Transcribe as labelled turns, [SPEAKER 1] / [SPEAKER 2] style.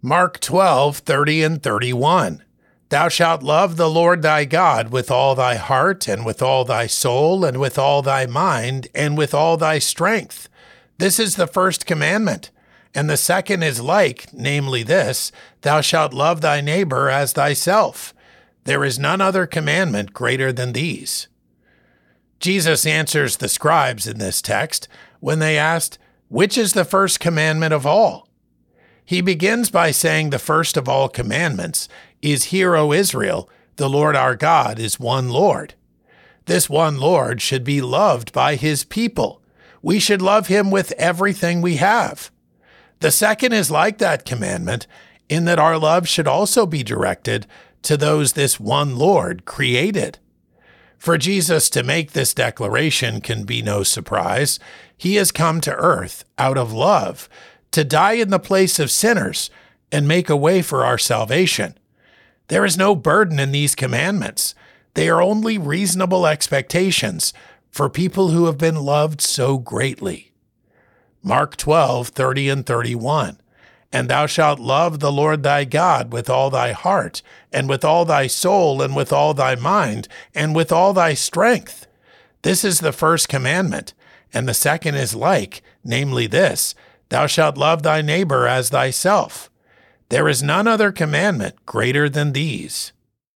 [SPEAKER 1] Mark 12:30 and 31. Thou shalt love the Lord thy God with all thy heart, and with all thy soul, and with all thy mind, and with all thy strength. This is the first commandment. And the second is like, namely this, thou shalt love thy neighbor as thyself. There is none other commandment greater than these. Jesus answers the scribes in this text when they asked, which is the first commandment of all? He begins by saying the first of all commandments is, Hear, O Israel, the Lord our God is one Lord. This one Lord should be loved by his people. We should love him with everything we have. The second is like that commandment in that our love should also be directed to those this one Lord created. For Jesus to make this declaration can be no surprise. He has come to earth out of love to die in the place of sinners and make a way for our salvation. There is no burden in these commandments. They are only reasonable expectations for people who have been loved so greatly. Mark 12:30 and 31. And thou shalt love the Lord thy God with all thy heart, and with all thy soul, and with all thy mind, and with all thy strength. This is the first commandment, and the second is like, namely this, thou shalt love thy neighbor as thyself. There is none other commandment greater than these.